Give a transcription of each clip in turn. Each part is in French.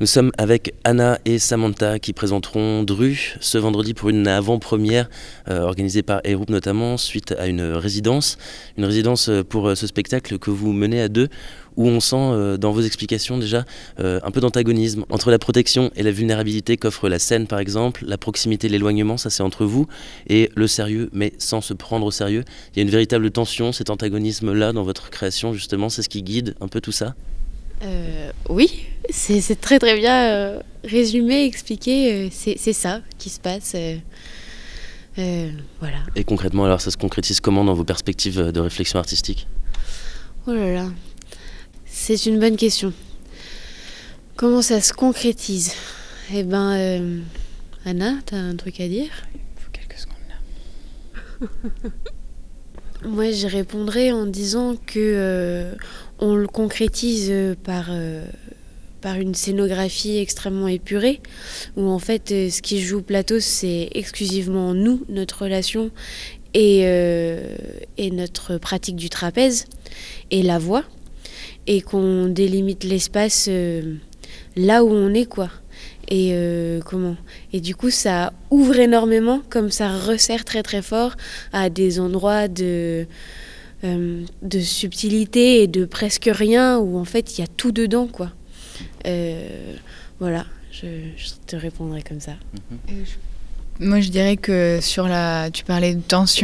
Nous sommes avec Anna et Samantha qui présenteront Dru ce vendredi pour une avant-première organisée par Héroupe notamment suite à une résidence pour ce spectacle que vous menez à deux où on sent dans vos explications déjà un peu d'antagonisme entre la protection et la vulnérabilité qu'offre la scène par exemple, la proximité, l'éloignement, ça c'est entre vous, et le sérieux mais sans se prendre au sérieux. Il y a une véritable tension, cet antagonisme-là dans votre création justement, c'est ce qui guide un peu tout ça? Oui, c'est très très bien résumé, expliqué, c'est ça qui se passe. Voilà. Et concrètement alors ça se concrétise comment dans vos perspectives de réflexion artistique? Oh là là, c'est une bonne question. Comment ça se concrétise? Eh ben, Anna, t'as un truc à dire? Il faut quelques secondes là. Moi, j'y répondrais en disant que on le concrétise par une scénographie extrêmement épurée, où en fait, ce qui se joue au plateau, c'est exclusivement nous, notre relation et notre pratique du trapèze et la voix, et qu'on délimite l'espace là où on est, quoi. Et et du coup ça ouvre énormément, comme ça resserre très très fort à des endroits de subtilité et de presque rien, où en fait il y a tout dedans, quoi. Voilà, je te répondrai comme ça. Moi je dirais que tu parlais de tension,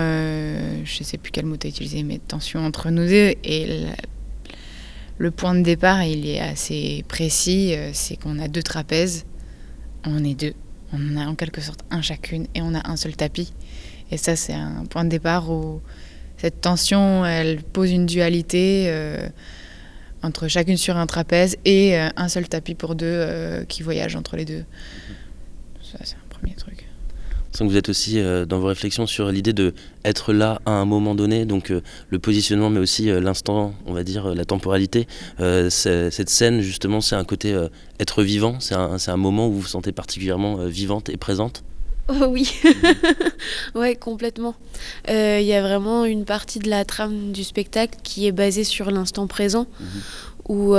je sais plus quel mot tu as utilisé, mais tension entre nous deux, et le point de départ, il est assez précis, c'est qu'on a deux trapèzes, on est deux, on en a en quelque sorte un chacune, et on a un seul tapis. Et ça, c'est un point de départ où cette tension, elle pose une dualité entre chacune sur un trapèze et un seul tapis pour deux qui voyagent entre les deux. Ça, c'est un premier truc. Donc vous êtes aussi dans vos réflexions sur l'idée de être là à un moment donné, donc le positionnement mais aussi l'instant, on va dire la temporalité. Cette scène justement, c'est un côté être vivant, c'est un moment où vous vous sentez particulièrement vivante et présente. Oh oui, ouais, complètement. Il y a vraiment une partie de la trame du spectacle qui est basée sur l'instant présent, où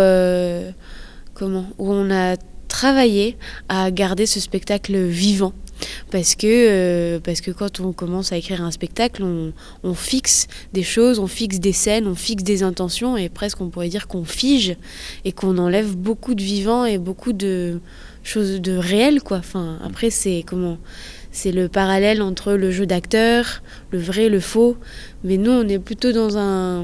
on a travaillé à garder ce spectacle vivant. Parce que quand on commence à écrire un spectacle, on fixe des choses, on fixe des scènes, on fixe des intentions, et presque on pourrait dire qu'on fige et qu'on enlève beaucoup de vivant et beaucoup de choses de réel, quoi. Enfin, après, c'est le parallèle entre le jeu d'acteur, le vrai, le faux. Mais nous, on est plutôt dans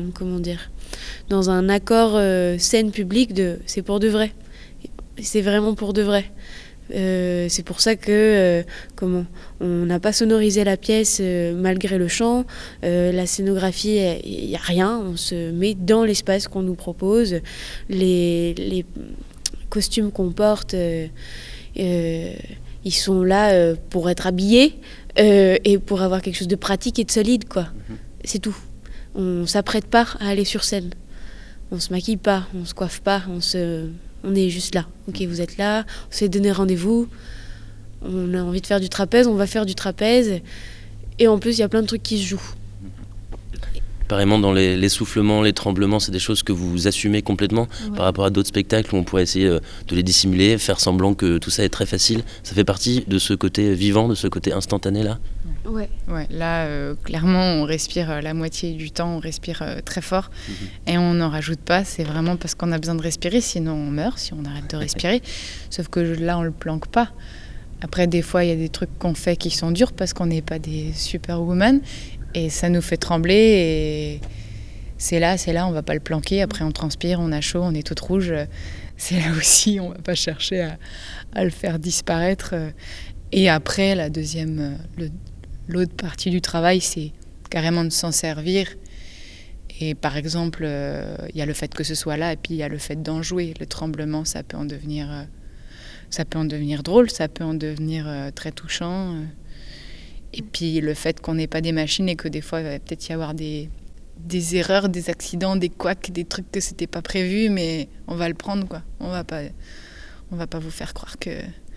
un accord scène publique de c'est pour de vrai. C'est vraiment pour de vrai. C'est pour ça que on n'a pas sonorisé la pièce malgré le chant, la scénographie, il n'y a rien, on se met dans l'espace qu'on nous propose, les costumes qu'on porte, ils sont là pour être habillés et pour avoir quelque chose de pratique et de solide, quoi. C'est tout. On s'apprête pas à aller sur scène, on se maquille pas, on se coiffe pas, on est juste là. Ok, vous êtes là, on s'est donné rendez-vous, on a envie de faire du trapèze, on va faire du trapèze. Et en plus, il y a plein de trucs qui se jouent. Pareillement dans l'essoufflement, les tremblements, c'est des choses que vous assumez complètement par rapport à d'autres spectacles où on pourrait essayer de les dissimuler, faire semblant que tout ça est très facile. Ça fait partie de ce côté vivant, de ce côté instantané là. Ouais, là, clairement, on respire la moitié du temps, on respire très fort et on n'en rajoute pas. C'est vraiment parce qu'on a besoin de respirer, sinon on meurt si on arrête de respirer. Sauf que là, on le planque pas. Après, des fois, il y a des trucs qu'on fait qui sont durs parce qu'on n'est pas des superwoman et ça nous fait trembler. Et c'est là, on va pas le planquer. Après, on transpire, on a chaud, on est toute rouge. C'est là aussi, on va pas chercher à le faire disparaître. Et après, l'autre partie du travail, c'est carrément de s'en servir. Et par exemple, il y a le fait que ce soit là, et puis il y a le fait d'en jouer. Le tremblement, ça peut en devenir drôle, ça peut en devenir très touchant. Et puis le fait qu'on n'ait pas des machines et que des fois, il va peut-être y avoir des erreurs, des accidents, des couacs, des trucs que c'était pas prévu, mais on va le prendre, quoi. On va pas vous faire croire que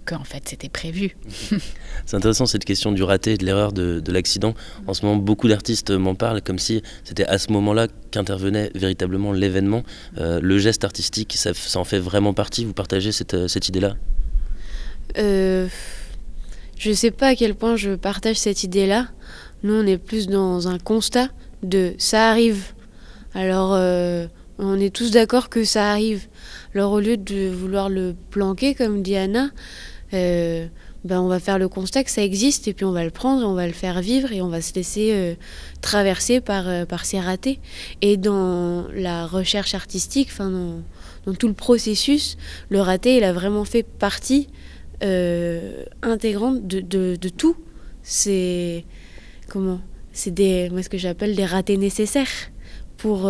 qu'en fait c'était prévu. C'est intéressant cette question du raté et de l'erreur de l'accident. En ce moment, beaucoup d'artistes m'en parlent comme si c'était à ce moment-là qu'intervenait véritablement l'événement. Le geste artistique, ça en fait vraiment partie. Vous partagez cette idée-là ? Je ne sais pas à quel point je partage cette idée-là. Nous, on est plus dans un constat de ça arrive. Alors, on est tous d'accord que ça arrive. Alors, au lieu de vouloir le planquer, comme dit Anna, on va faire le constat que ça existe et puis on va le prendre, on va le faire vivre et on va se laisser traverser par ces ratés. Et dans la recherche artistique, dans tout le processus, le raté, il a vraiment fait partie intégrante de tout. C'est ce que j'appelle des ratés nécessaires pour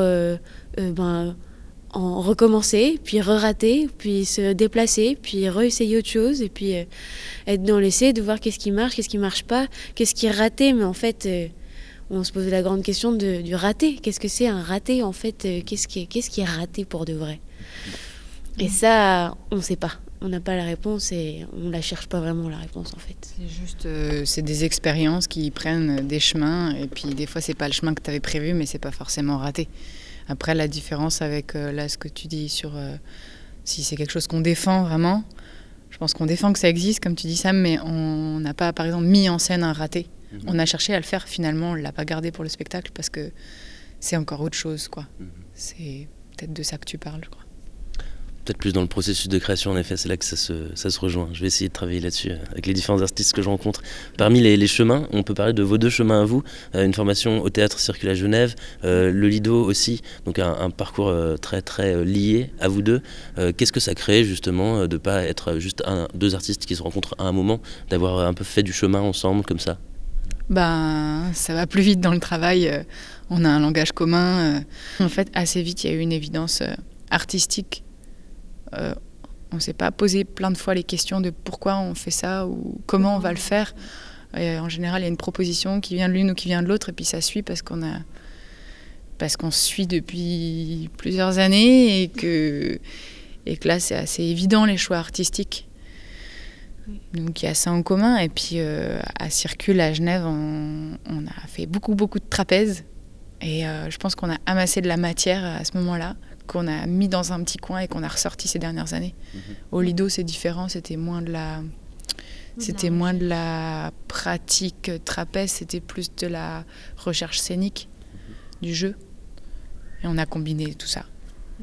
en recommencer, puis re-rater, puis se déplacer, puis re-essayer autre chose, et puis être dans l'essai, de voir qu'est-ce qui marche pas, qu'est-ce qui est raté. Mais en fait, on se pose la grande question du raté. Qu'est-ce que c'est un raté, en fait qu'est-ce qui est raté pour de vrai? Et ça, on ne sait pas. On n'a pas la réponse et on ne la cherche pas vraiment, la réponse, en fait. C'est juste c'est des expériences qui prennent des chemins, et puis des fois, c'est pas le chemin que tu avais prévu, mais c'est pas forcément raté. Après, la différence avec là, ce que tu dis sur si c'est quelque chose qu'on défend vraiment, je pense qu'on défend que ça existe, comme tu dis Sam, mais on n'a pas, par exemple, mis en scène un raté. On a cherché à le faire, finalement, on ne l'a pas gardé pour le spectacle parce que c'est encore autre chose, quoi. C'est peut-être de ça que tu parles, je crois. Peut-être plus dans le processus de création, en effet, c'est là que ça se rejoint. Je vais essayer de travailler là-dessus avec les différents artistes que je rencontre. Parmi les chemins, on peut parler de vos deux chemins à vous. Une formation au Théâtre Circule à Genève, le Lido aussi, donc un parcours très très lié à vous deux. Qu'est-ce que ça crée justement de ne pas être juste deux artistes qui se rencontrent à un moment, d'avoir un peu fait du chemin ensemble comme ça? Ça va plus vite dans le travail, on a un langage commun. En fait, assez vite, il y a eu une évidence artistique. On ne s'est pas posé plein de fois les questions de pourquoi on fait ça ou comment on va le faire. Et en général, il y a une proposition qui vient de l'une ou qui vient de l'autre, et puis ça suit parce qu'on suit depuis plusieurs années et que là, c'est assez évident, les choix artistiques. Donc il y a ça en commun. Et puis à Circule, à Genève, on a fait beaucoup de trapèzes. Et je pense qu'on a amassé de la matière à ce moment-là, qu'on a mis dans un petit coin et qu'on a ressorti ces dernières années. Au Lido, c'est différent, c'était moins de la pratique trapèze, c'était plus de la recherche scénique du jeu. Et on a combiné tout ça.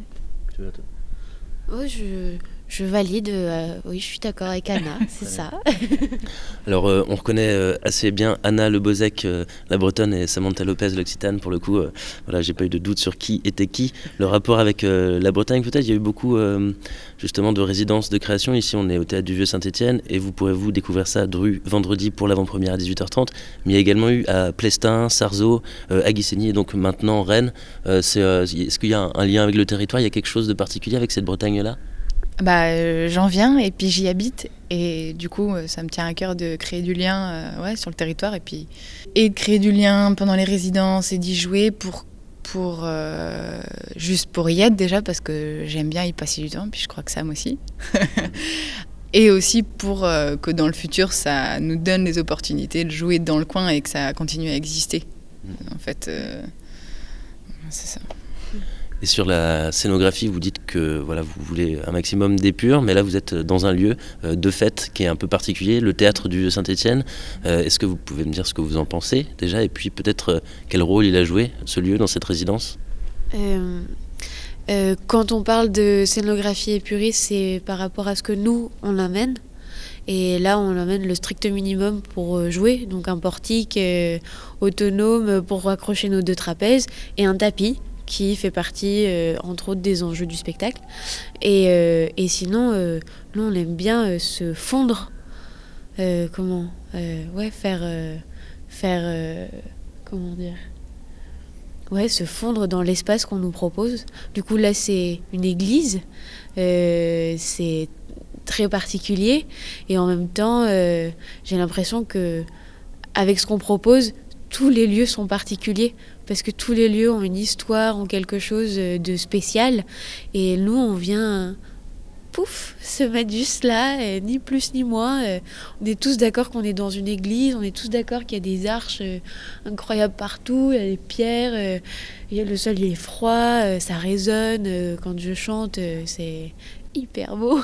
Oui, je valide, oui, je suis d'accord avec Anna, c'est ça. Alors, on reconnaît assez bien Anna Lebozec, la Bretonne, et Samantha Lopez, l'Occitane. Pour le coup, voilà, j'ai pas eu de doute sur qui était qui. Le rapport avec la Bretagne, peut-être, il y a eu beaucoup justement de résidences de création. Ici, on est au Théâtre du Vieux-Saint-Étienne, et vous pourrez découvrir ça Dru vendredi pour l'avant-première à 18h30. Mais il y a également eu à Plestin, Sarzeau, à Guisségny, et donc maintenant Rennes. Est-ce qu'il y a un lien avec le territoire? Il y a quelque chose de particulier avec cette Bretagne-là? J'en viens et puis j'y habite, et du coup ça me tient à cœur de créer du lien sur le territoire, et de créer du lien pendant les résidences et d'y jouer juste pour y être déjà, parce que j'aime bien y passer du temps, puis je crois que Sam aussi. Et aussi pour que dans le futur ça nous donne les opportunités de jouer dans le coin et que ça continue à exister. En fait, c'est ça. Et sur la scénographie, vous dites que voilà, vous voulez un maximum d'épure, mais là vous êtes dans un lieu de fête qui est un peu particulier, le Théâtre du Saint-Étienne. Est-ce que vous pouvez me dire ce que vous en pensez déjà, et puis peut-être quel rôle il a joué, ce lieu, dans cette résidence? Quand on parle de scénographie épurée, c'est par rapport à ce que nous, on amène. Et là, on amène le strict minimum pour jouer, donc un portique autonome pour accrocher nos deux trapèzes et un tapis qui fait partie, entre autres, des enjeux du spectacle. Et sinon, nous, on aime bien se fondre. Comment dire, se fondre dans l'espace qu'on nous propose. Du coup, là, c'est une église. C'est très particulier. Et en même temps, j'ai l'impression que avec ce qu'on propose, tous les lieux sont particuliers, parce que tous les lieux ont une histoire, ont quelque chose de spécial, et nous on vient pouf, se mettre juste là, ni plus ni moins. On est tous d'accord qu'on est dans une église, on est tous d'accord qu'il y a des arches incroyables partout, il y a des pierres, le sol il est froid, ça résonne, quand je chante, c'est hyper beau.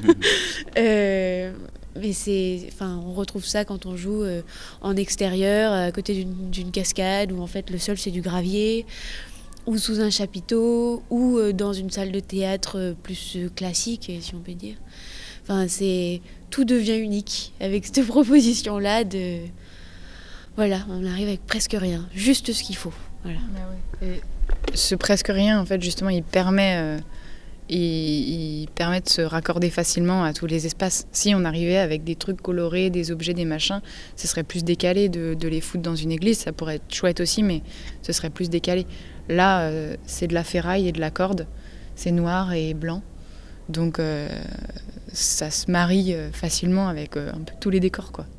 Mais on retrouve ça quand on joue en extérieur, à côté d'une cascade, où en fait le sol c'est du gravier, ou sous un chapiteau, ou dans une salle de théâtre plus classique, si on peut dire. Tout devient unique avec cette proposition-là de... Voilà, on arrive avec presque rien, juste ce qu'il faut. Voilà. Et ce presque rien, en fait, justement, il permet de se raccorder facilement à tous les espaces. Si on arrivait avec des trucs colorés, des objets, des machins, ce serait plus décalé de les foutre dans une église. Ça pourrait être chouette aussi, mais ce serait plus décalé. Là, c'est de la ferraille et de la corde. C'est noir et blanc. Donc, ça se marie facilement avec un peu tous les décors, quoi.